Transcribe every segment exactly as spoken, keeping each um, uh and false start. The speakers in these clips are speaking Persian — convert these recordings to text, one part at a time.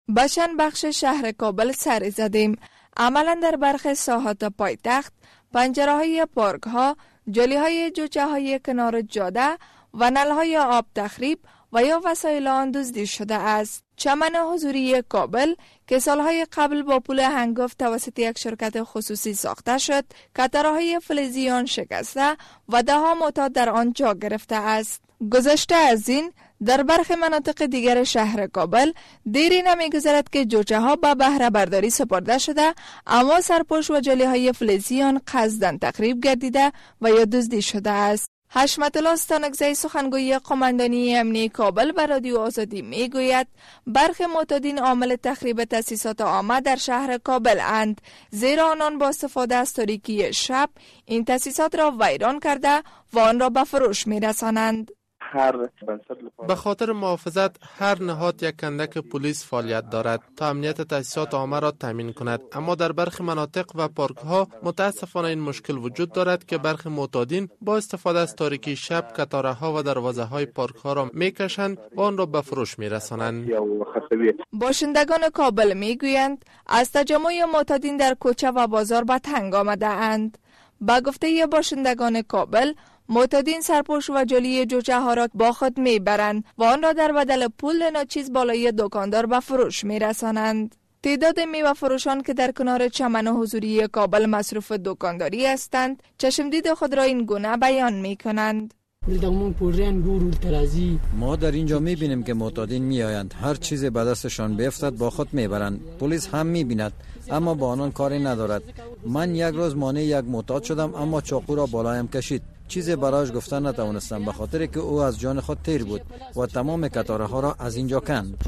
به چند بخش شهر کابل سر زدیم. عملا در برخی ساحات پایتخت، پنجره‌های پارک‌ها، جلی‌های جوجه‌های کنار جاده و نل‌های آب تخریب و یا وسایل آن دزدی شده است. چمن حضوری کابل که سالهای قبل با پول هنگفت توسط یک شرکت خصوصی ساخته شد، کترهای فلزی آن شکسته و ده ها معتاد در آن جا گرفته است. گذشته از این، در برخی مناطق دیگر شهر کابل دیری نمی‌گذرد که جوجه ها به بهره برداری سپرده شده، اما سرپوش و جلی های فلزی آن قصداً تخریب گردیده و یا دزدی شده است. حشمت الله استانکزی سخنگوی قماندانی امنیتی کابل به رادیو آزادی می گوید برخی معتادین عامل تخریب تأسیسات عامه در شهر کابل اند، زیرا آنان با استفاده از تاریکی شب این تأسیسات را ویران کرده و آن را به فروش می رسانند. به خاطر محافظت هر نهاد یک کندک پلیس فعالیت دارد تا امنیت تأسیسات عامه را تامین کند، اما در برخی مناطق و پارک ها متاسفانه این مشکل وجود دارد که برخی معتادین با استفاده از تاریکی شب کتاره ها و دروازه های پارک ها را میکشند و آن را به فروش میرسانند. باشندگان کابل میگویند از تجمع معتادین در کوچه و بازار به تنگ آمده اند. با گفته باشندگان کابل، معتادین سرپوش و جلی جوجه ها را با خود میبرند و آن را در بدل پول ناچیز بالای دکاندار به فروش میرسانند. تعداد میوه فروشان که در کنار چمن حضوری کابل مصروف دکانداری هستند، چشمدید خود را این گونه بیان میکنند. ما در اینجا میبینیم که معتادین میآیند، هر چیزی به دستشان بیفتد با خود میبرند. پلیس هم میبیند اما با آنان کاری ندارد. من یک روز مانع یک معتاد شدم اما چاقو را بالایم کشید. چیزی برایش گفتن نتوانستم به خاطر که او از جان خود تیر بود و تمام کتاره ها را از اینجا کند.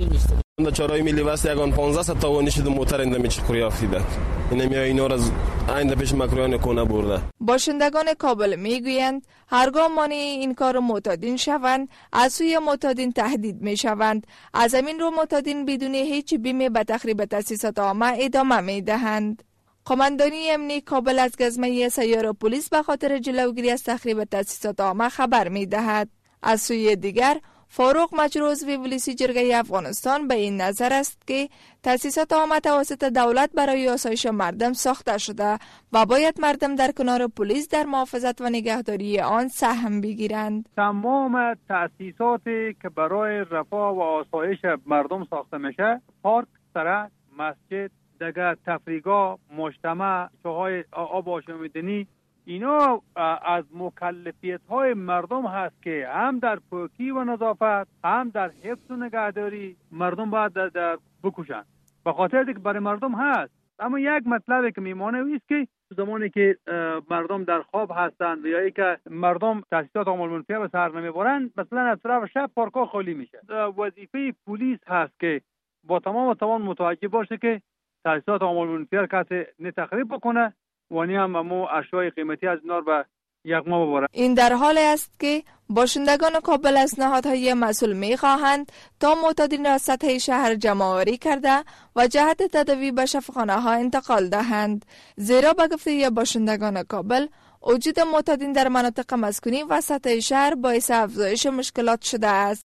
در چهارراه ملی وست یگان پانزده صد توانی شد موتر اینده می چکوری افتیده. این میای اینا را از آینده پیش مکرویان کنه برده. باشندگان کابل میگویند هرگاه مانع این کار معتادین شوند، از سوی معتادین تهدید می شوند. از همین رو معتادین بدون هیچ بیمه به تخریب تأسیسات عامه ادامه می دهند. قماندانی امنیتی کابل از گزمه سیار پلیس به خاطر جلوگیری از تخریب تأسیسات عامه خبر می دهد. از سوی دیگر، فاروق مجروز و پلیس جرگه افغانستان به این نظر است که تأسیسات عامه توسط دولت برای آسایش مردم ساخته شده و باید مردم در کنار پلیس در محافظت و نگهداری آن سهم بگیرند. تمام تأسیساتی که برای رفاه و آسایش مردم ساخته میشه، پارک، سرک، مسجد، دیگه تفریحگاه، مجتمع، چاهای آب آشامیدنی، اینا از مکلفیت های مردم هست که هم در پاکی و نظافت، هم در حفظ و نگهداری مردم باید در, در بکوشن. به خاطر که برای مردم هست. اما یک مطلبی که میمانه ایست که زمانی که مردم در خواب هستند یا ای که مردم تأسیسات عامل منفیه به سر نمیبرند، مثلا از طرف شب پارک‌ها خالی میشه. وظیفه پلیس هست که با تمام توان متوجه باشه که تأسیسات عامل منفیه کسی نه تخریب بکنه و نه هم مو اشیاء قیمتی از نار به یغما ببره. این در حال است که باشندگان کابل از نهادهای مسئول می‌خواهند تا معتادین را سطح شهر جمع‌آوری کرده و جهت تداوی به شفاخانه‌ها انتقال دهند، زیرا به گفته باشندگان کابل وجود معتادین در مناطق مسکونی و سطح شهر باعث افزایش مشکلات شده است.